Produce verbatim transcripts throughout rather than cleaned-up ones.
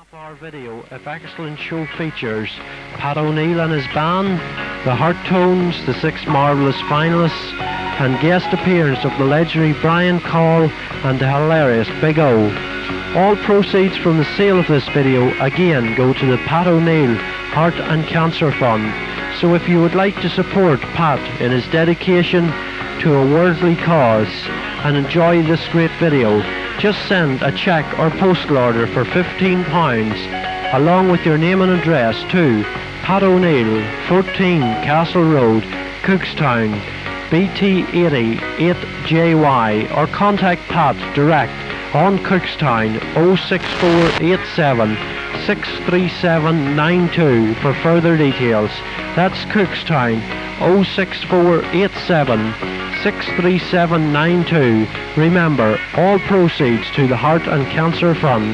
Our video, if excellent show features Pat O'Neill and his band, the Heart Tones, the six marvellous finalists, and guest appearance of the legendary Brian Call and the hilarious Big O. All proceeds from the sale of this video again go to the Pat O'Neill Heart and Cancer Fund. So if you would like to support Pat in his dedication to a worldly cause and enjoy this great video, just send a cheque or postal order for fifteen pounds along with your name and address to Pat O'Neill, fourteen Castle Road, Cookstown, B T eighty eight J Y, or contact Pat direct on Cookstown oh six four eight seven six three seven nine two for further details. That's Cookstown oh six four eight seven six three seven nine two. Remember, all proceeds to the Heart and Cancer Fund.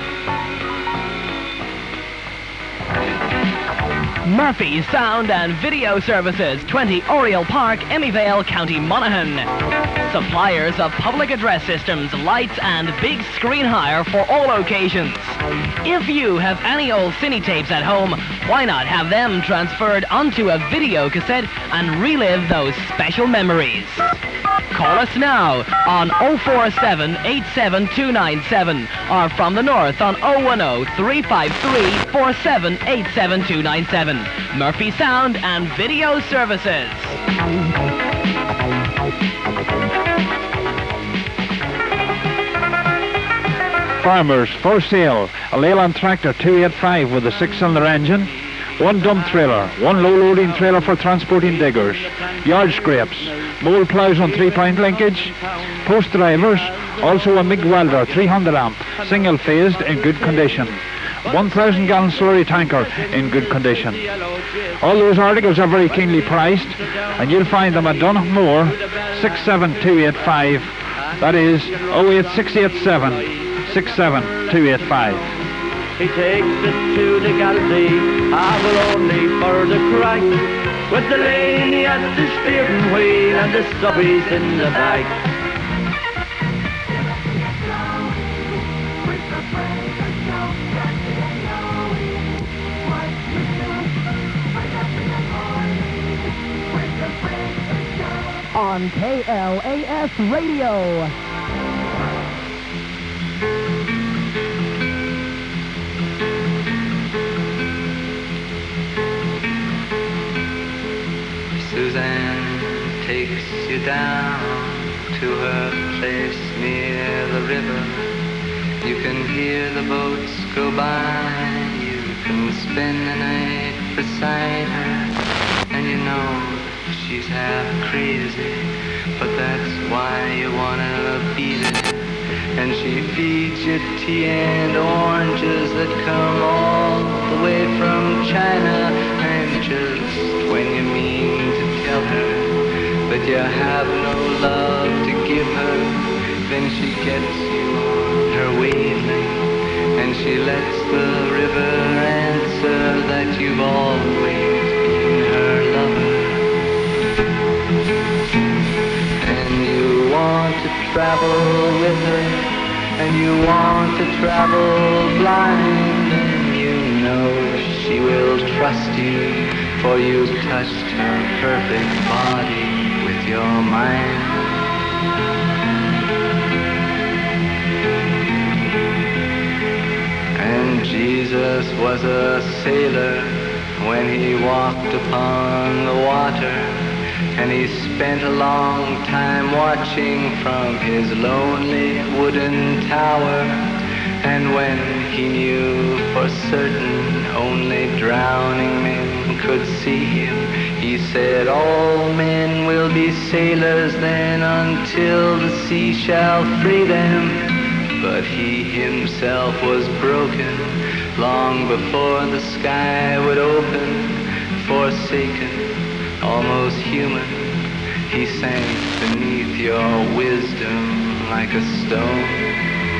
Murphy Sound and Video Services, twenty Oriel Park, Emmyvale, County Monaghan. Suppliers of public address systems, lights and big screen hire for all occasions. If you have any old cine tapes at home, why not have them transferred onto a video cassette and relive those special memories? Call us now on oh four seven eight seven two nine seven or from the north on oh one oh three five three four seven eight seven two nine seven. Murphy Sound and Video Services. Farmers, for sale, a Leyland tractor two eighty-five with a six-cylinder engine, one dump trailer, one low-loading trailer for transporting diggers, yard scrapes, mole ploughs on three-point linkage, post drivers, also a MIG welder three hundred amp, single-phased in good condition, one thousand gallon slurry tanker in good condition. All those articles are very keenly priced, and you'll find them at Dunmore six seven two eight five, that is oh eight six eight seven six seven two eight five. He takes it to the galley, I will only for the crack, with the lady at the steering wheel and the subbies in the back. On K L A S Radio. Suzanne takes you down to her place near the river. You can hear the boats go by. You can spend the night beside her, and you know she's half crazy, but that's why you wanna be there. And she feeds you tea and oranges that come all the way from China. And just when you mean to tell her that you have no love to give her, then she gets you on her wavelength, and she lets the river answer that you've always been her lover. And you want to travel with her, and you want to travel blind, and you know she will trust you, for you've touched her perfect body with your mind. And Jesus was a sailor when he walked upon the water, and he spent a long time watching from his lonely wooden tower. And when he knew for certain only drowning men could see him, he said, all men will be sailors then until the sea shall free them. But he himself was broken long before the sky would open. Forsaken, almost human, he sank beneath your wisdom like a stone.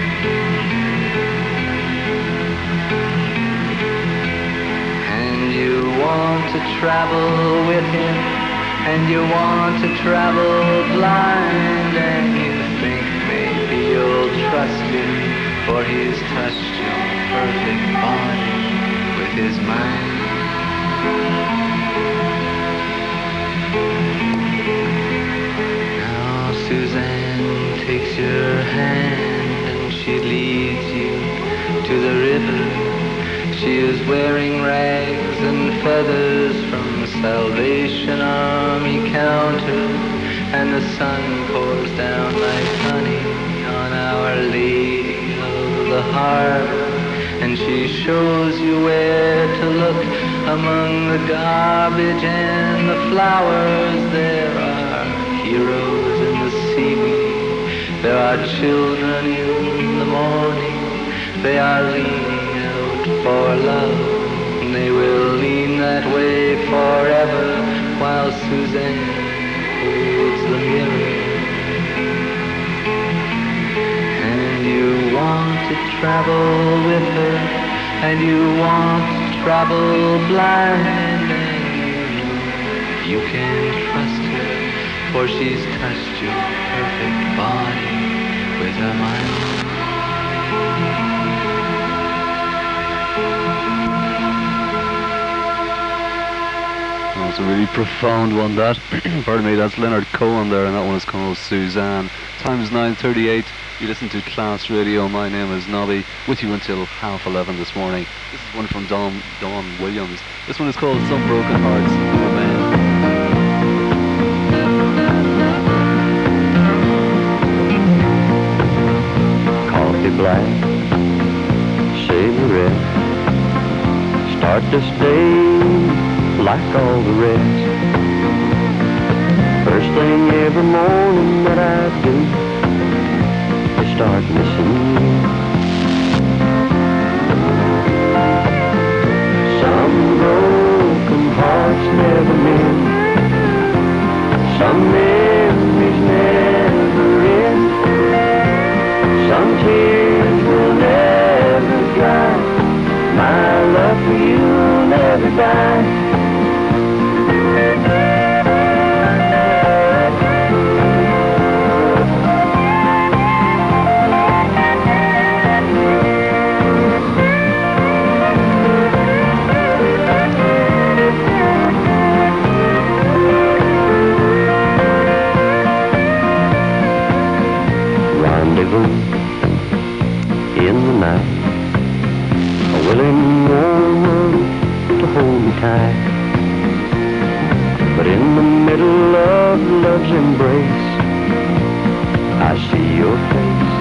And you want to travel with him, and you want to travel blind, and you think maybe you'll trust him, for he's touched your perfect body with his mind. Now Suzanne takes your hand and she leads you to the river. She is wearing rags and feathers from Salvation Army counter, and the sun pours down like honey on Our Lady of the Harbor, and she shows you where to look among the garbage and the flowers. There are heroes in the seaweed, there are children in the morning, they are leaning out for love, and they will lean that way forever while Suzanne holds the mirror. And you want to travel with her, and you want to travel blind, and you know you can trust her, for she's touched your perfect body with her mind. That's a really profound one, that. Pardon me, that's Leonard Cohen there, and that one is called Suzanne. Time is nine thirty-eight. You listen to Class Radio. My name is Nobby, with you until half eleven this morning. This is one from Dawn, Dawn Williams. This one is called Some Broken Hearts Remain. Coffee black, cigarette, start this day like all the rest. First thing every morning that I do is start missing you. Some broken hearts never mend, some memories never end, some tears will never dry, my love for you will never die. In the night, a willing woman to hold me tight, but in the middle of love's embrace, I see your face.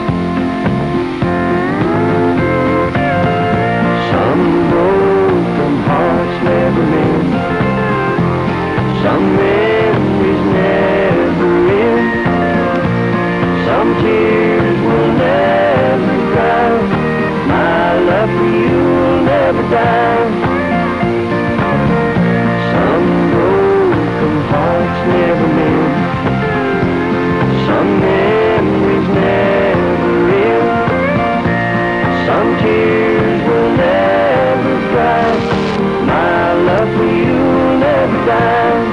Some broken hearts never mend, some memories never end, some tears will never dry, my love for you will never die. Some broken hearts never mend, some memories never end, some tears will never dry, my love for you will never die.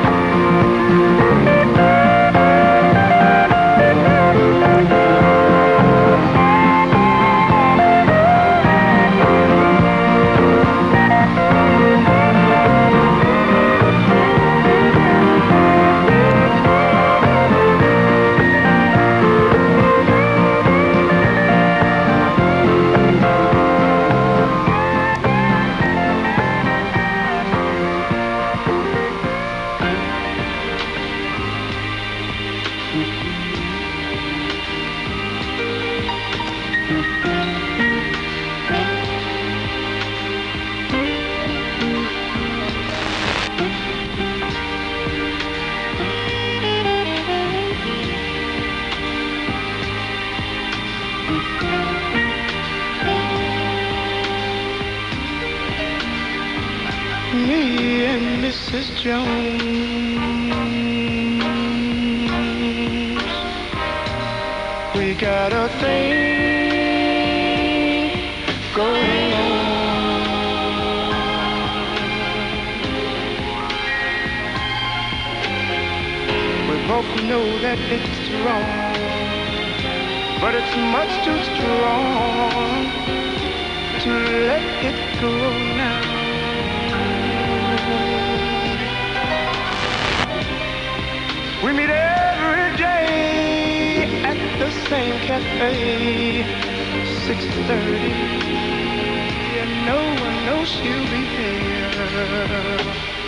Me and Missus Jones, we got a thing going on. We both know that it's wrong, but it's much too strong to let it go now. We meet every day at the same cafe, six thirty, and no one knows she'll be there.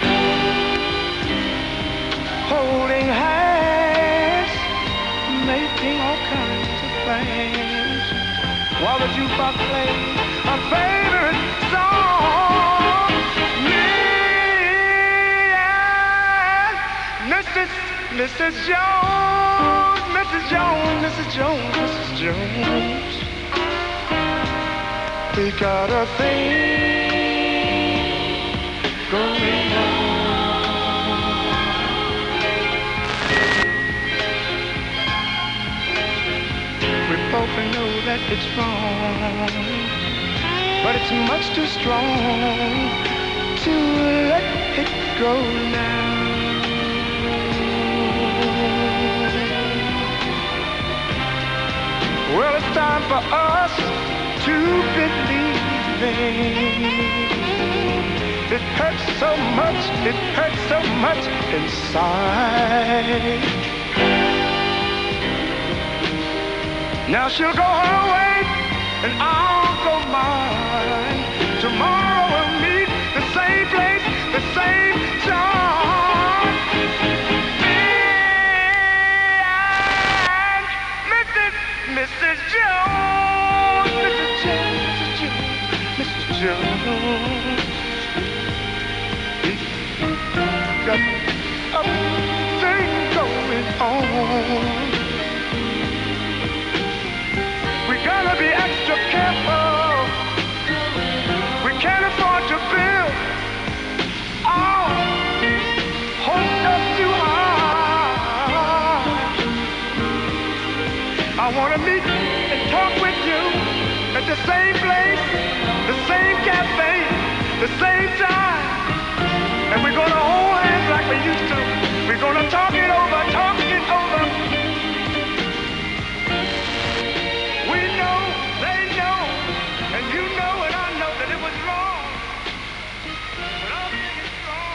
Holding hands, making all kinds of plans, while the jukebox plays a favorite song. Me and Missus Missus Jones, Missus Jones, Missus Jones, Missus Jones, we got a thing going on. We both know that it's wrong, but it's much too strong to let it go now. Well, it's time for us to believe in. It hurts so much, it hurts so much inside. Now she'll go her way and I'll go mine. Tomorrow we'll meet the same place, the same time. And Missus Missus Jones, Missus Jones, Missus Jones, we got a thing going on. We gotta be extra careful. We can't afford to build our hopes up too high. I wanna meet and talk with you at the same place, the same cafe, the same time. And we're gonna hold hands like we used to. We're gonna talk it over, talk it over. We know, they know, and you know and I know that it was wrong. But I'll make it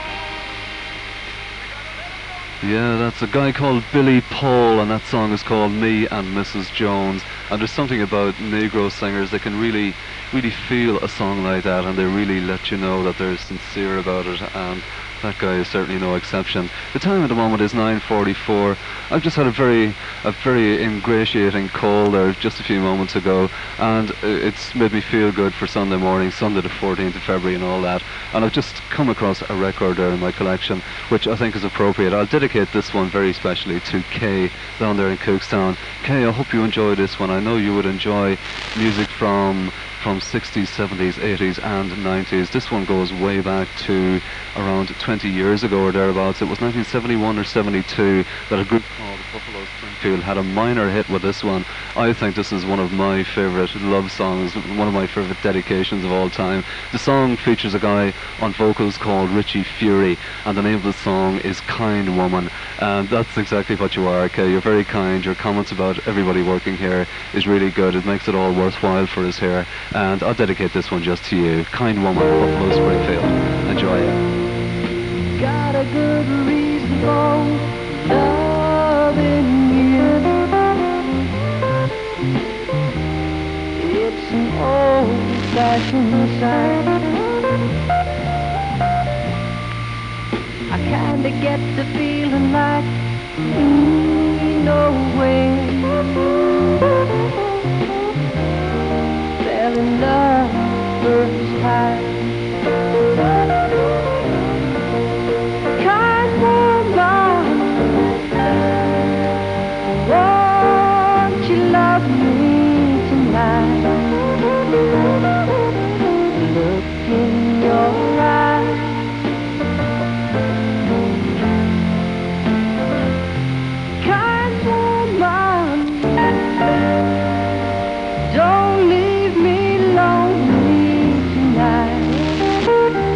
strong. Yeah, that's a guy called Billy Paul, and that song is called Me and Missus Jones. And there's something about Negro singers that can really, really feel a song like that, and they really let you know that they're sincere about it, and that guy is certainly no exception. The time at the moment is nine forty-four. I've just had a very, a very ingratiating call there just a few moments ago, and it's made me feel good for Sunday morning, Sunday the fourteenth of February and all that. And I've just come across a record there in my collection, which I think is appropriate. I'll dedicate this one very specially to Kay down there in Cookstown. Kay, I hope you enjoy this one. I know you would enjoy music from from sixties, seventies, eighties and nineties. This one goes way back to around twenty years ago or thereabouts. It was nineteen seventy-one or seventy-two that a group called Buffalo Springfield had a minor hit with this one. I think this is one of my favourite love songs, one of my favourite dedications of all time. The song features a guy on vocals called Richie Fury, and the name of the song is Kind Woman. And that's exactly what you are, Kay. You're very kind. Your comments about everybody working here is really good. It makes it all worthwhile for us here. And I'll dedicate this one just to you. Kind Woman, Buffalo Springfield. Enjoy it. Got a good reason for loving you. It's an old-fashioned sign. I kinda get the feeling like we know where. Fell in love first time. Kind woman, won't you love me tonight? Look in your eyes. Kind woman, don't leave me lonely tonight.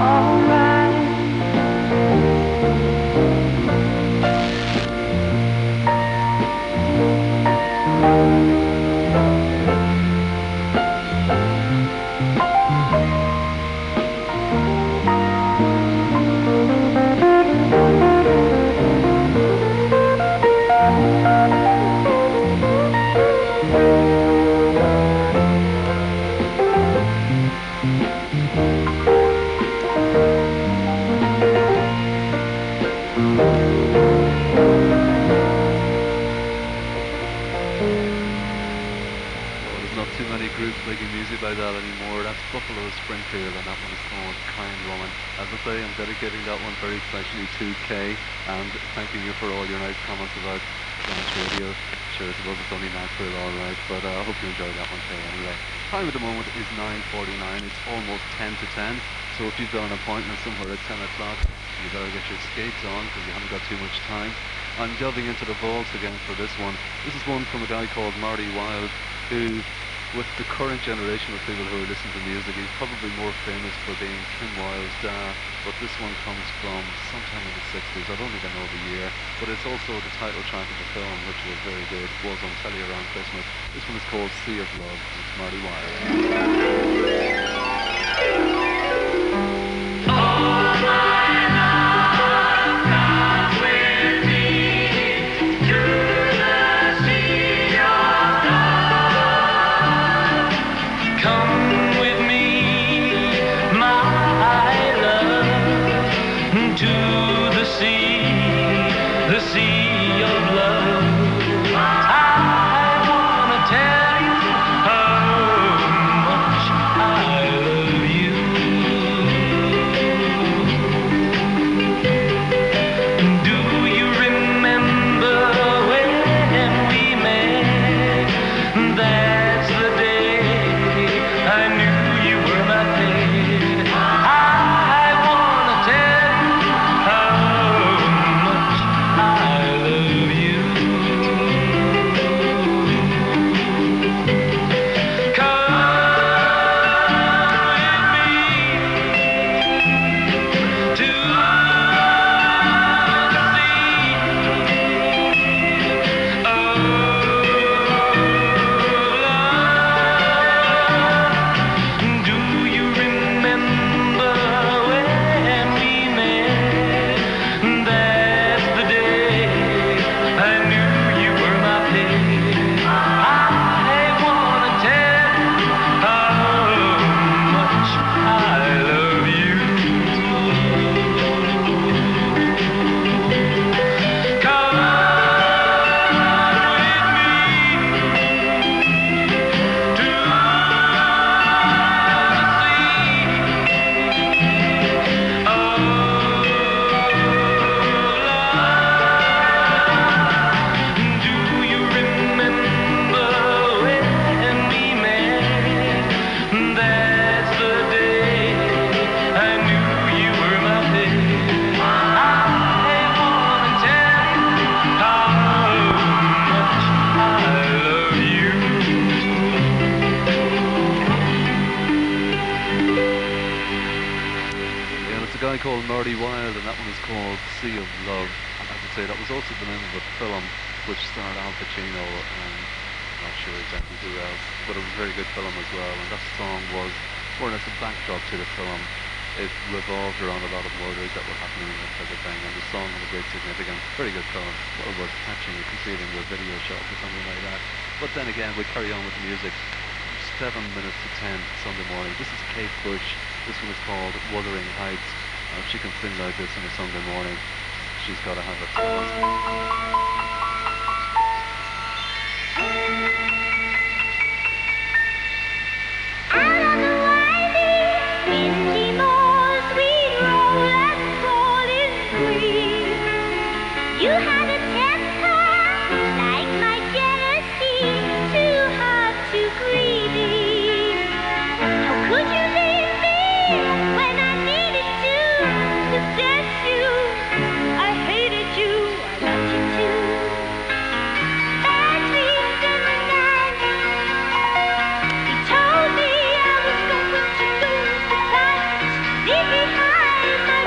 alright. Making music like that anymore. That's Buffalo Springfield, and that one is called Kind Woman. As I say, I'm dedicating that one very especially to Kay, and thanking you for all your nice comments about Dance Radio. Sure, I suppose it's only Nashville, all right, but uh, I hope you enjoyed that one, Kay, anyway. Time at the moment is nine forty-nine. It's almost ten to ten, so if you've got an appointment somewhere at ten o'clock, you better get your skates on, because you haven't got too much time. I'm delving into the vaults again for this one. This is one from a guy called Marty Wilde, who, with the current generation of people who are listening to music, he's probably more famous for being Kim Wilde's dad, but this one comes from sometime in the sixties. I don't even know the year, but it's also the title track of the film, which was very good. It was on telly around Christmas. This one is called Sea of Love. It's Marty Wilde. Called Marty Wilde, and that one is called Sea of Love. And as I say, that was also the name of a film which starred Al Pacino and I'm not sure exactly who else, but it was a very good film as well. And that song was more or less a backdrop to the film. It revolved around a lot of murders that were happening and that type of thing, and the song had a great significance. Very good film. Well worth catching if you see it in your video shop or something like that. But then again, we carry on with the music. Seven minutes to ten Sunday morning. This is Kate Bush. This one is called Wuthering Heights. If she can sing like this on a Sunday morning, she's got to have it. Out on the winding, windy moors, we roll and fall in free. You had a temper like my jealousy, too hard, too greedy. How could you leave me when I needed to possess you? I hated you, I loved you too. Bad dreams in the night. He told me I was going to lose the fight.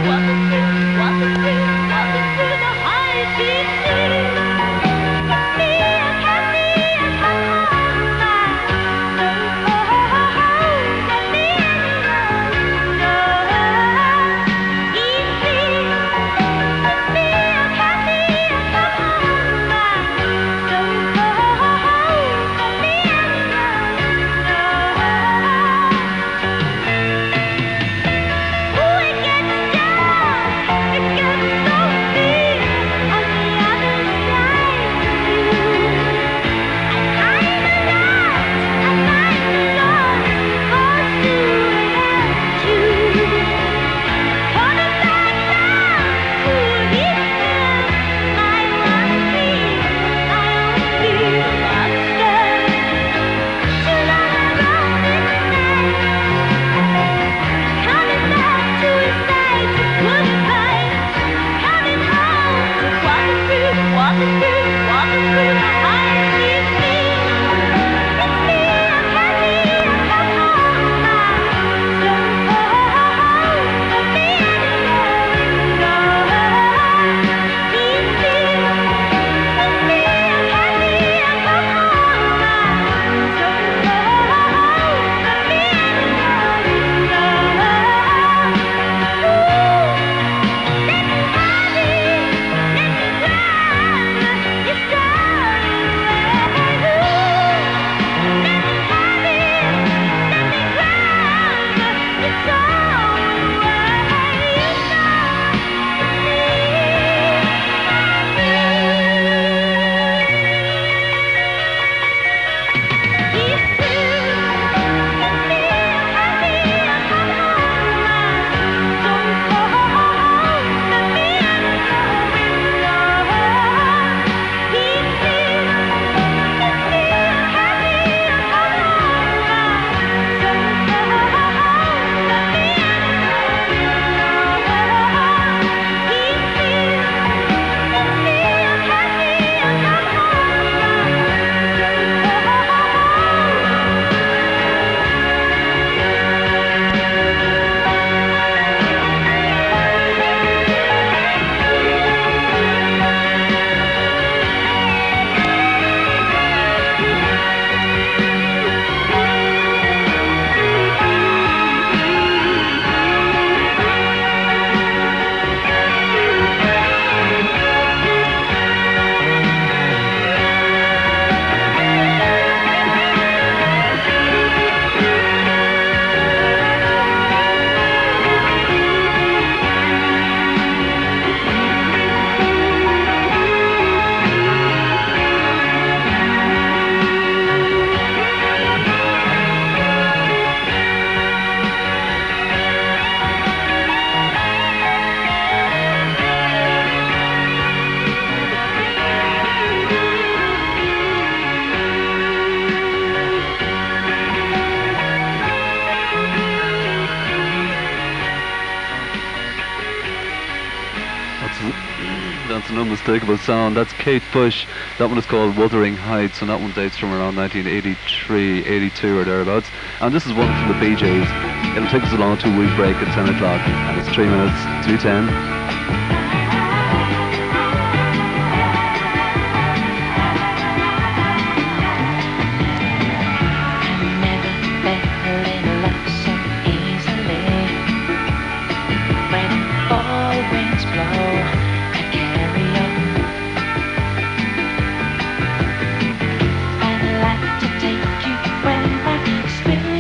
That's an unmistakable sound. That's Kate Bush. That one is called Wuthering Heights, and that one dates from around nineteen eighty-three, eighty-two or thereabouts. And this is one from the Bee Gees. It'll take us along to a week break at ten o'clock, and it's three minutes to ten.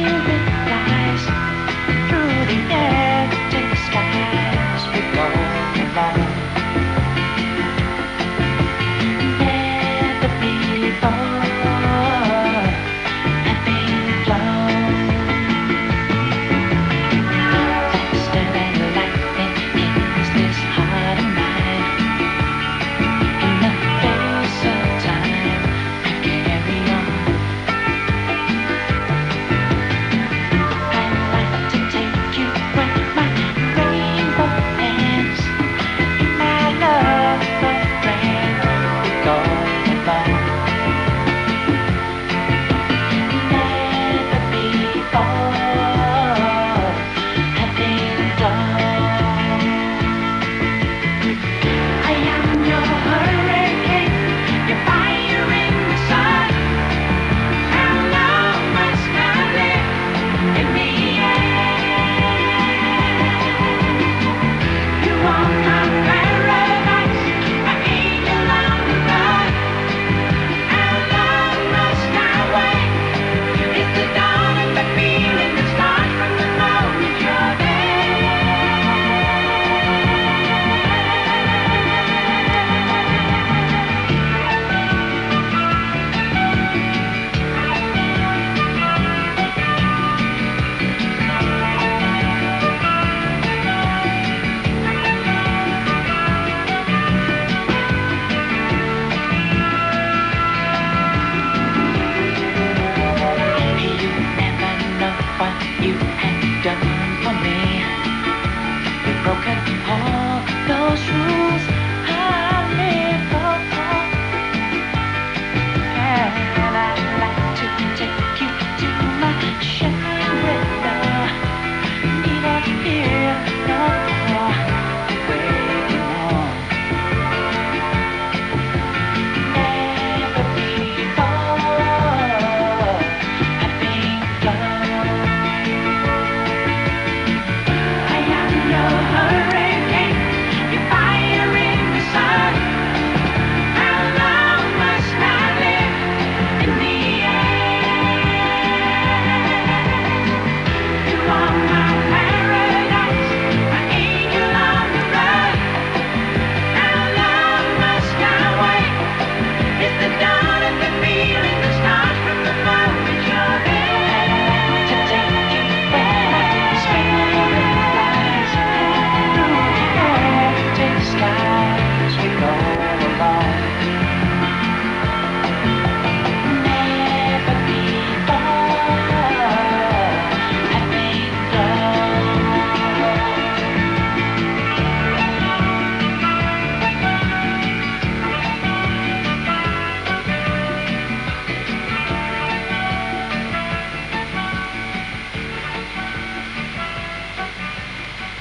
Through the empty skies we go.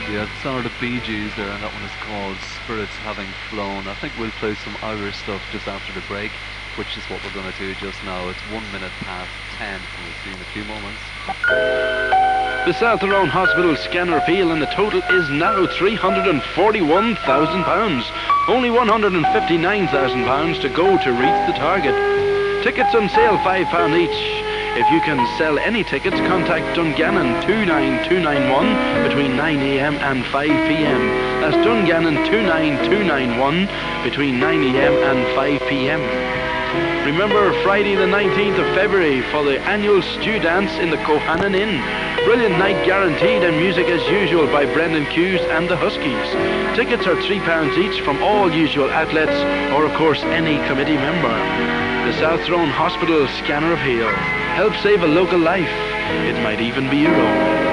Yeah, the sound of the Bee Gees there, and that one is called Spirits Having Flown. I think we'll play some Irish stuff just after the break, which is what we're going to do just now. It's one minute past ten, and we'll see you in a few moments. The South Tyrone Hospital scanner appeal, and the total is now three hundred forty-one thousand pounds. Only one hundred fifty-nine thousand pounds to go to reach the target. Tickets on sale, five pounds each. If you can sell any tickets, contact Dungannon two nine two nine one between nine a m and five p m. That's Dungannon two nine two nine one between nine a m and five p m. Remember Friday the nineteenth of February for the annual Stew Dance in the Cohannon Inn. Brilliant night guaranteed, and music as usual by Brendan Hughes and the Huskies. Tickets are three pounds each from all usual outlets, or of course any committee member. The South Tyrone Hospital scanner appeal. Help save a local life. It might even be your own.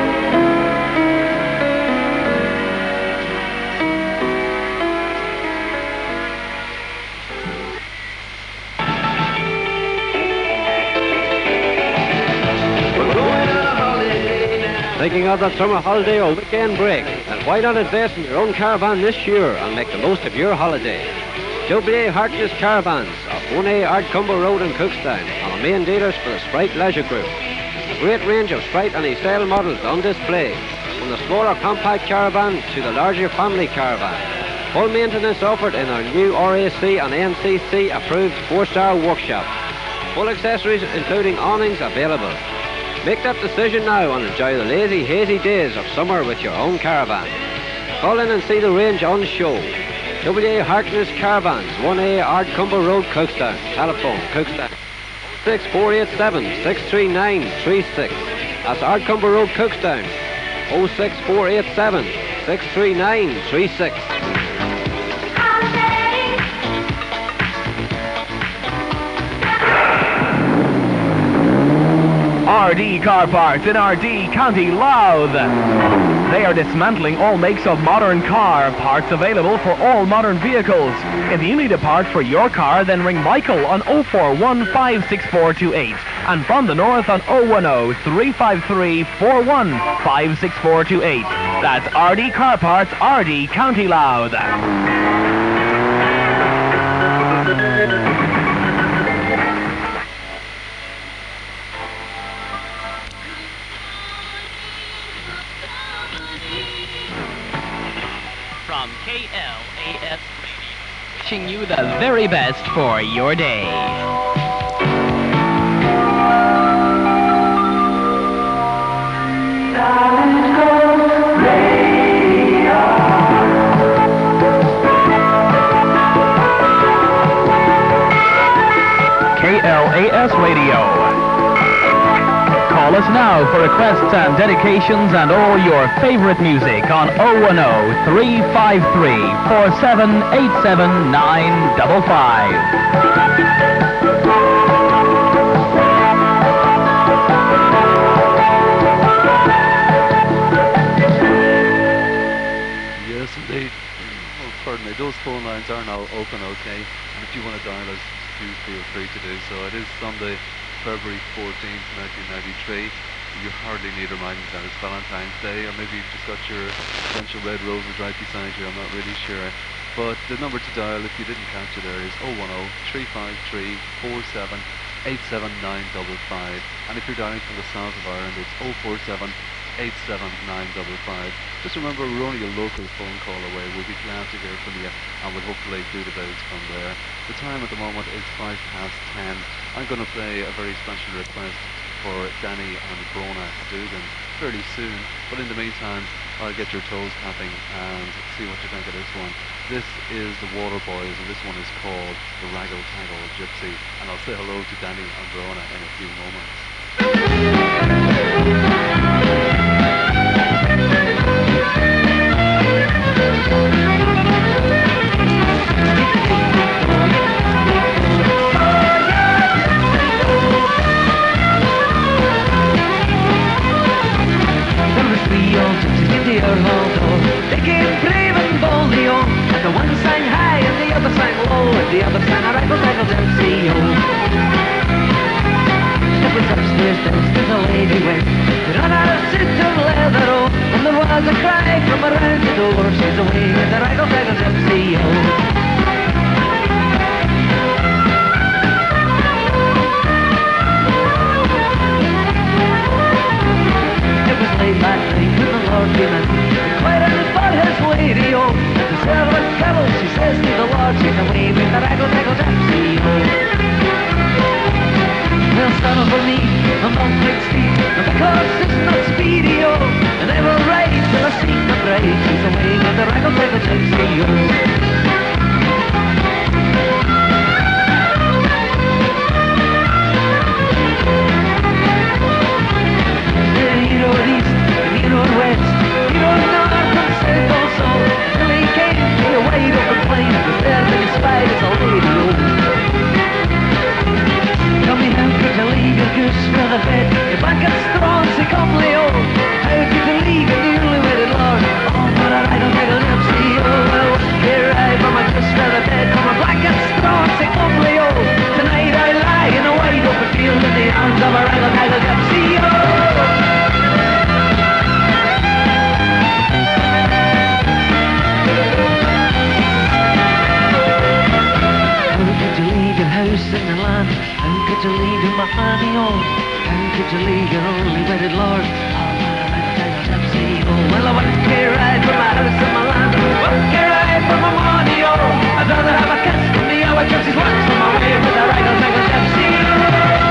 Thinking of that summer holiday or weekend break? And why not invest in your own caravan this year and make the most of your holiday? W A Harkness Caravans off one A Ardcumber Road in Cookstown are the main dealers for the Sprite Leisure Group. A great range of Sprite and E-style models on display, from the smaller compact caravan to the larger family caravan. Full maintenance offered in our new R A C and N C C approved four-star workshop. Full accessories including awnings available. Make that decision now and enjoy the lazy, hazy days of summer with your own caravan. Call in and see the range on show. W A Harkness Caravans, one A Ardcumber Road, Cookstown. Telephone, Cookstown. six four eight seven, six three nine three six. That's Ardcumber Road, Cookstown. oh six four eight seven, six three nine three six. R D Car Parts in R D, County Louth. They are dismantling all makes of modern car, parts available for all modern vehicles. If you need a part for your car, then ring Michael on oh four one, five six four two eight. And from the north on oh one oh, three five three, four one five six four two eight. That's R D Car Parts, R D, County Louth. From K L A S Radio, wishing you the very best for your day. K L A S Radio. Call us now for requests and dedications and all your favorite music on oh one oh, three five three, four seven eight seven nine five five. Yes, indeed. Oh, pardon me. Those phone lines are now open, okay? And if you want to dial us, do feel free to do so. It is Sunday, February fourteenth, nineteen ninety-three. You hardly need reminding that it's Valentine's Day, or maybe you've just got your essential red roses right beside you. I'm not really sure. But the number to dial, if you didn't catch it there, is oh one oh, three five three, four seven eight seven nine five five. And if you're dialing from the south of Ireland, it's oh four seven eight seven nine five five. Just remember, we're only a local phone call away. We'll be glad to hear from you, and we'll hopefully do the bells from there. The time at the moment is five past ten. I'm going to play a very special request for Danny and Brona Dugan fairly soon, but in the meantime I'll get your toes tapping and see what you think of this one. This is the Waterboys, and this one is called the Raggle Taggle Gypsy, and I'll say hello to Danny and Brona in a few moments. The one sang high and the other sang low, and the other sang a raggle taggle gypsy, oh. Step is upstairs, downstairs a lady went. She ran out of suit of leather, oh, and there was a cry from around the door. She's away in the raggle-taggle gypsy, oh. Late that night when the Lord came in, inquiring for his lady, oh. The servant Carol, she says to the Lord, she's away with the raggle-taggle gypsy, oh. Well, stand for me, I'm on my street, and because it's not speedy, oh, and I will ride till I see the bride. She's away with the raggle-taggle gypsy, oh. West, you don't know from south also, till he came to a wide open plain, was there that he spied as a lady, oh. Tell me how could you leave your goose for the bed, your back and strong, say comely, oh. How could you leave your newly wedded lord, oh, but I don't get a gypsy, oh. Well, here I from a goose for the bed, from a black and strong, say comely, oh. Tonight I lie in a wide open field in the arms of a raggle-taggle gypsy, oh. In the land, how could you leave your mahoney, oh? How could you leave your only wedded lord? Oh, what a raggle-taggle gypsy, oh. Well, I wouldn't care ride from my house in my land, wouldn't care ride from my money, oh. I'd rather have a kiss from the other gypsies once on my way with a raggle-taggle gypsy, oh.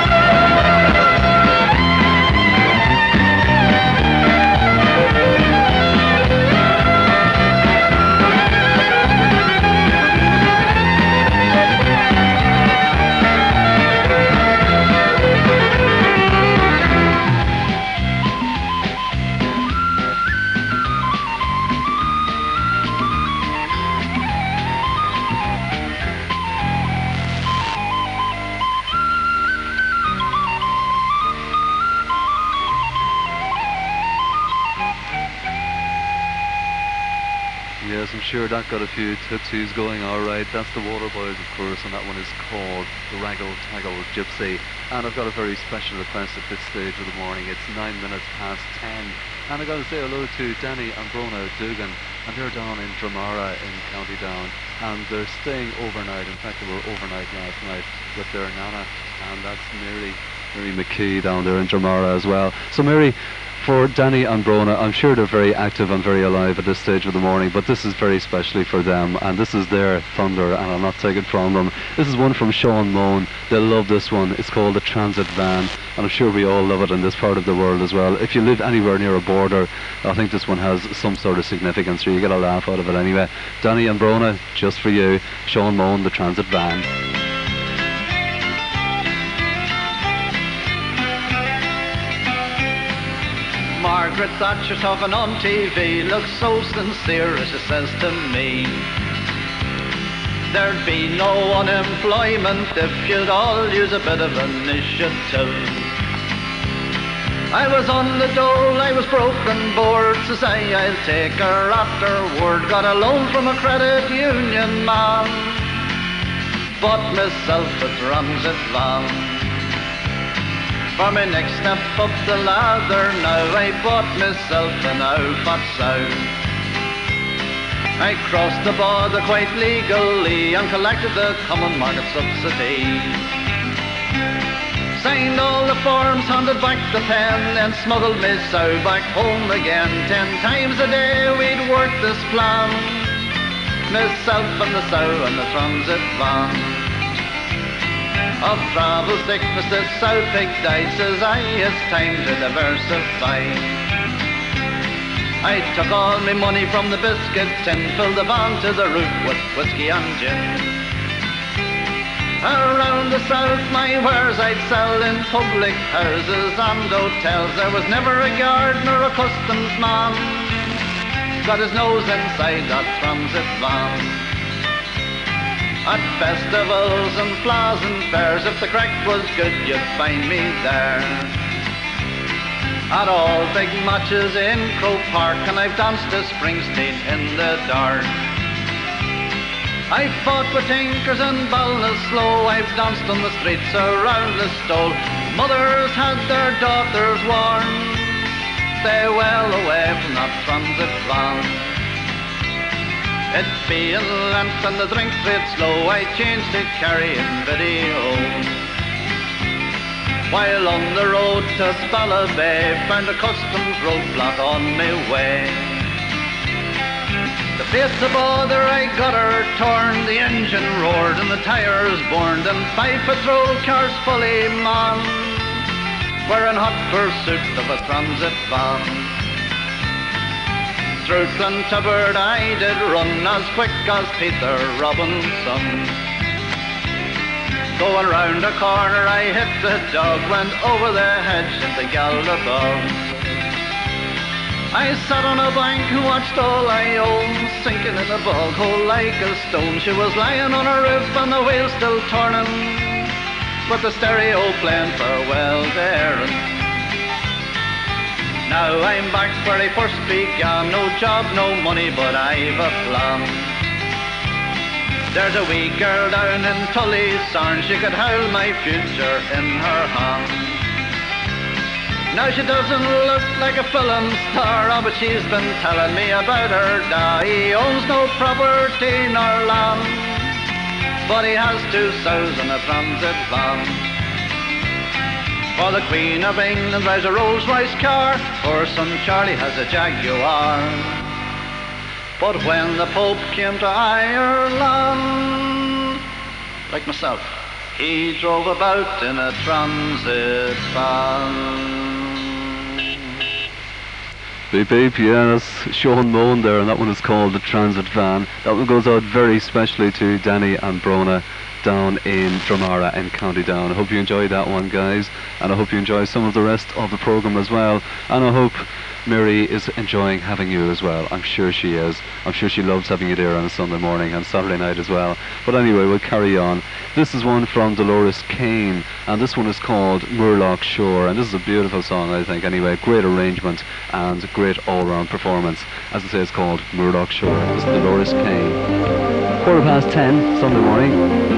Yes, I'm sure that got a few tipsies going alright. That's the Waterboys, of course, and that one is called The Raggle-Taggle Gypsy. And I've got a very special request at this stage of the morning. It's nine minutes past ten. And I've got to say hello to Danny and Brona Dugan. And they're down in Dramara in County Down. And they're staying overnight. In fact, they were overnight last night with their nana. And that's Mary, Mary McKee down there in Dramara as well. So Mary, for Danny and Brona, I'm sure they're very active and very alive at this stage of the morning, but this is very specially for them, and this is their thunder, and I'll not take it from them. This is one from Sean Moan. They'll love this one. It's called The Transit Van, and I'm sure we all love it in this part of the world as well. If you live anywhere near a border, I think this one has some sort of significance, or you get a laugh out of it anyway. Danny and Brona, just for you, Sean Moan, The Transit Van. Margaret Thatcher talking on T V looks so sincere as she says to me, there'd be no unemployment if you'd all use a bit of initiative. I was on the dole, I was broken board, so say I'll take her afterward. Got a loan from a credit union man, bought myself a transit van. For my next step up the ladder now, I bought myself an Outback Sow. I crossed the border quite legally and collected the common market subsidy. Signed all the forms, handed back the pen, then smuggled my sow back home again. Ten times a day we'd work this plan, myself and the sow and the transit van. Of travel sickness this sow pig died, says I, it's time to diversify. I took all my money from the biscuit tin, filled the van to the roof with whiskey and gin. Around the south my wares I'd sell in public houses and hotels. There was never a gardener or a customs man got his nose inside that transit van. At festivals and flahs and fairs, if the crack was good, you'd find me there. At all big matches in Croke Park, and I've danced to Springsteen in the dark. I've fought with tinkers and Ballinasloe, I've danced on the streets around the Stole. Mothers had their daughters warned, stay well away from that transit van. It being Lent and the drink rate slow, I changed to carrying video. While on the road to Ballabay, found a customs roadblock on my way. The face of bother, I got her torn, the engine roared and the tires burned, and five patrol cars fully manned were in hot pursuit of a transit van. Through Clontabard I did run as quick as Peter Robinson. Going round a corner I hit the dog, went over the hedge into Gallabog. I sat on a bank and watched all I owned sinking in a bog hole like a stone. She was lying on her roof and the wheel still turning, but the stereo playing farewell there. Now I'm back where I first began, no job, no money, but I've a plan. There's a wee girl down in Tullysarn, she could hold my future in her hand. Now she doesn't look like a film star, oh, but she's been telling me about her dad. He owns no property nor land, but he has two sows in a transit van. For the Queen of England drives a Rolls Royce car, her son Charlie has a Jaguar. But when the Pope came to Ireland, like myself, he drove about in a transit van. Beep beep, yeah, that's Sean Moan there, and that one is called The Transit Van. That one goes out very specially to Danny and Brona down in Dromara in County Down. I hope you enjoyed that one, guys, and I hope you enjoy some of the rest of the programme as well, and I hope Mary is enjoying having you as well. I'm sure she is. I'm sure she loves having you there on a Sunday morning and Saturday night as well. But anyway, we'll carry on. This is one from Dolores Kane, and this one is called Murlock Shore, and this is a beautiful song, I think. Anyway, great arrangement and great all-round performance. As I say, it's called Murlock Shore. This is Dolores Kane. Quarter past ten, Sunday morning.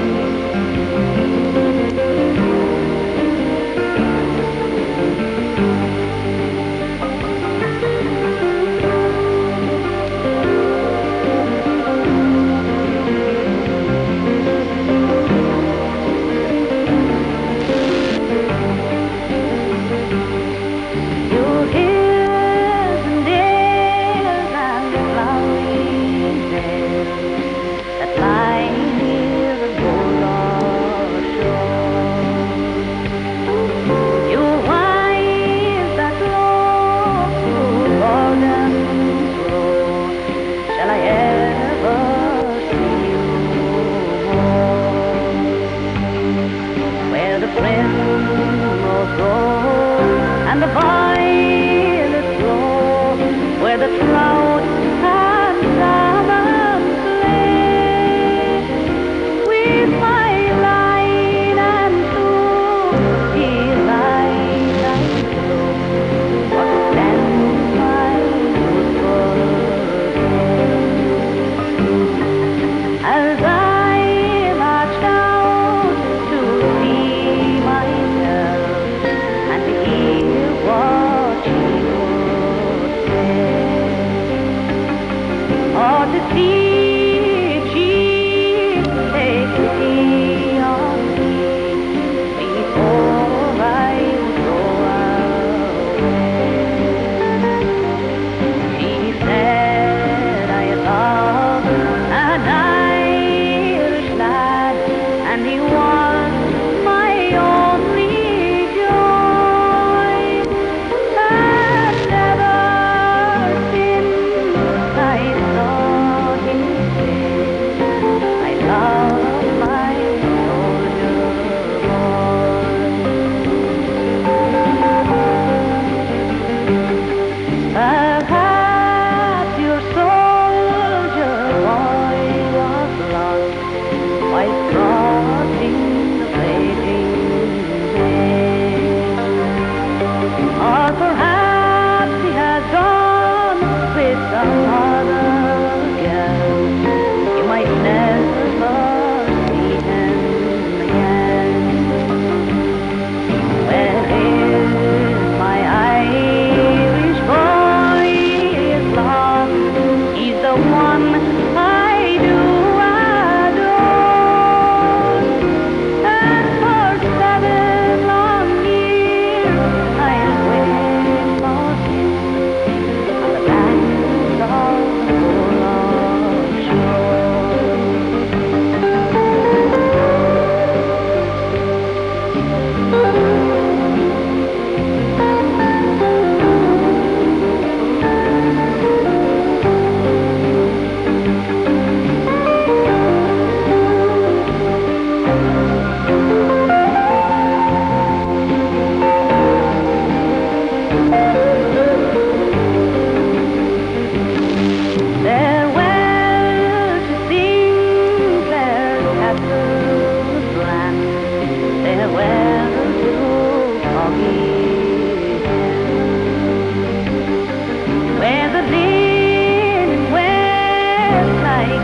He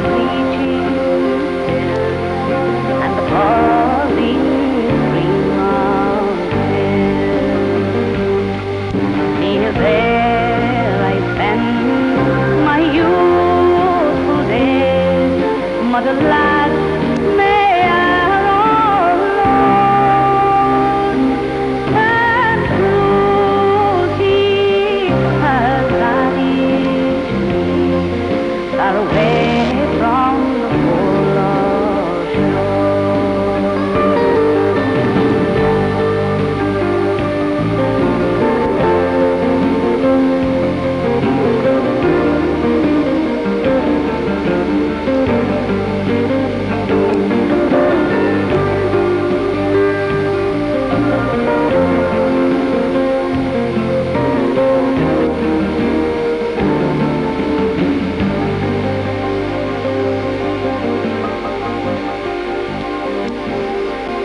bleaching hill and the falling green mountain. Near there I spend my youthful days, mother land.